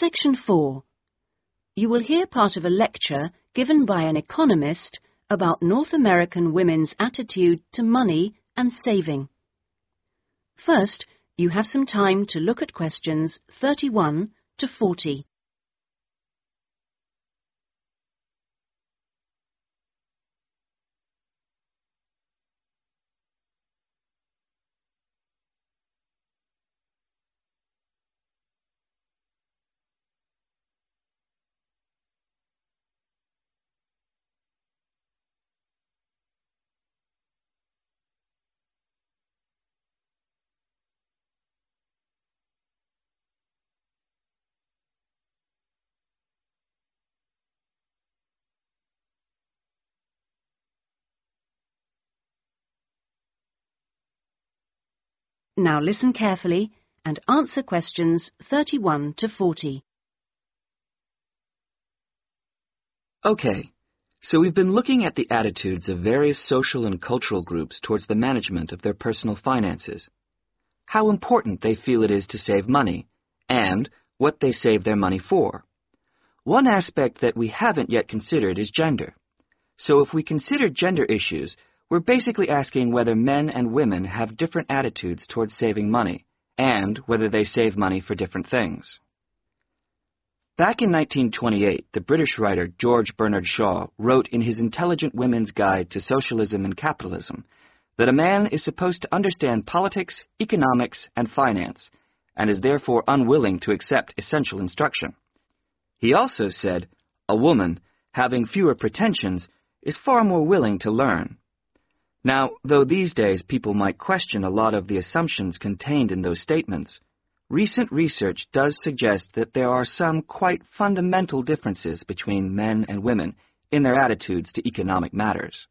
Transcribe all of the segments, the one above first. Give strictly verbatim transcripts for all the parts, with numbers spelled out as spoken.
Section four. You will hear part of a lecture given by an economist about North American women's attitude to money and saving. First, you have some time to look at questions thirty-one to forty. Now listen carefully and answer questions thirty-one to forty. Okay, so we've been looking at the attitudes of various social and cultural groups towards the management of their personal finances, how important they feel it is to save money, and what they save their money for. One aspect that we haven't yet considered is gender. So if we consider gender issues, we're basically asking whether men and women have different attitudes towards saving money, and whether they save money for different things. Back in nineteen twenty-eight, the British writer George Bernard Shaw wrote in his Intelligent Women's Guide to Socialism and Capitalism that a man is supposed to understand politics, economics, and finance, and is therefore unwilling to accept essential instruction. He also said, a woman, having fewer pretensions, is far more willing to learn. Now, though these days people might question a lot of the assumptions contained in those statements, recent research does suggest that there are some quite fundamental differences between men and women in their attitudes to economic matters.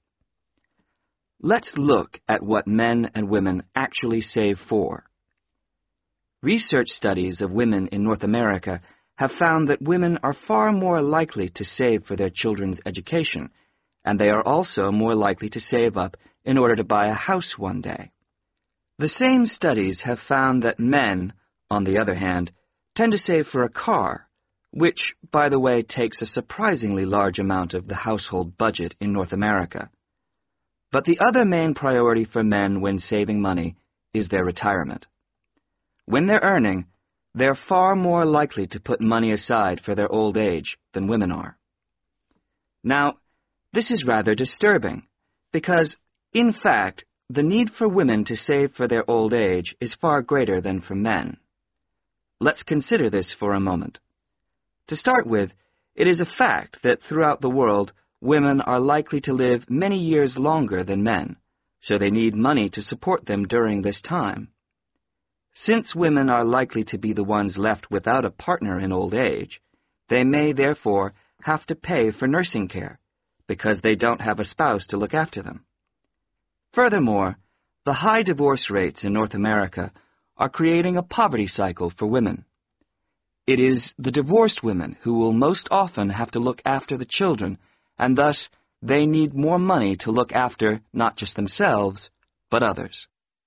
Let's look at what men and women actually save for. Research studies of women in North America have found that women are far more likely to save for their children's education, and they are also more likely to save up in order to buy a house one day. The same studies have found that men, on the other hand, tend to save for a car, which, by the way, takes a surprisingly large amount of the household budget in North America. But the other main priority for men when saving money is their retirement. When they're earning, they're far more likely to put money aside for their old age than women are. Now, this is rather disturbing, because, in fact, the need for women to save for their old age is far greater than for men. Let's consider this for a moment. To start with, it is a fact that throughout the world, women are likely to live many years longer than men, so they need money to support them during this time. Since women are likely to be the ones left without a partner in old age, they may therefore have to pay for nursing care, because they don't have a spouse to look after them. Furthermore, the high divorce rates in North America are creating a poverty cycle for women. It is the divorced women who will most often have to look after the children, and thus they need more money to look after not just themselves, but others.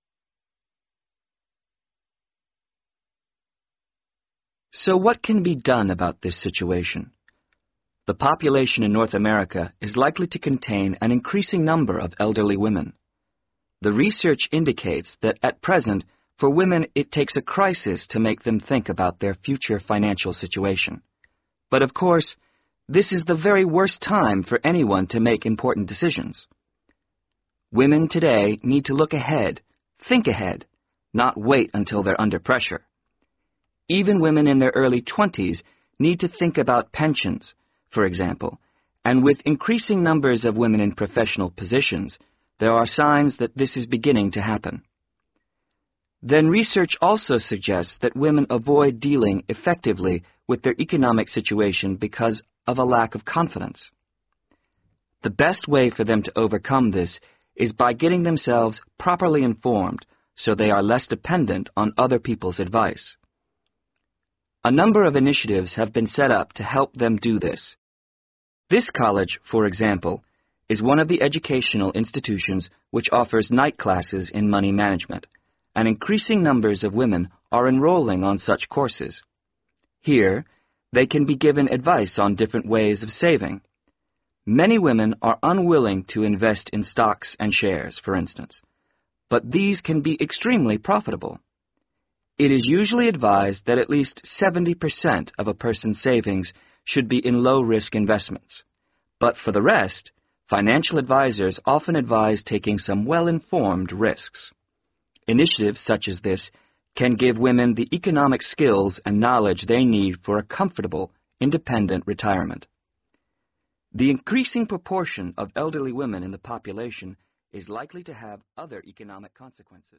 So what can be done about this situation? The population in North America is likely to contain an increasing number of elderly women. The research indicates that at present, for women, it takes a crisis to make them think about their future financial situation. But of course, this is the very worst time for anyone to make important decisions. Women today need to look ahead, think ahead, not wait until they're under pressure. Even women in their early twenties need to think about pensions, for example, and with increasing numbers of women in professional positions, there are signs that this is beginning to happen. Then research also suggests that women avoid dealing effectively with their economic situation because of a lack of confidence. The best way for them to overcome this is by getting themselves properly informed so they are less dependent on other people's advice. A number of initiatives have been set up to help them do this. This college, for example, is one of the educational institutions which offers night classes in money management, and increasing numbers of women are enrolling on such courses. Here, They can be given advice on different ways of saving. Many women are unwilling to invest in stocks and shares, for instance, but these can be extremely profitable. It is usually advised that at least seventy percent of a person's savings should be in low-risk investments. But for the rest, financial advisors often advise taking some well-informed risks. Initiatives such as this can give women the economic skills and knowledge they need for a comfortable, independent retirement. The increasing proportion of elderly women in the population is likely to have other economic consequences.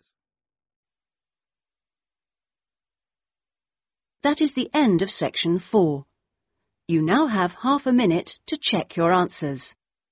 That is the end of section four. You now have half a minute to check your answers.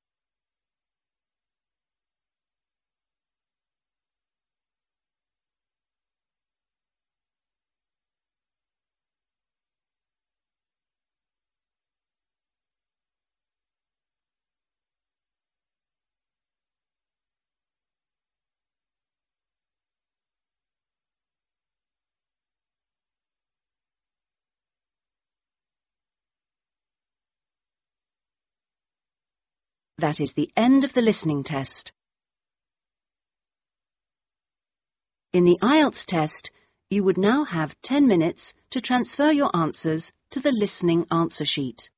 That is the end of the listening test. In the I E L T S test, you would now have ten minutes to transfer your answers to the listening answer sheet.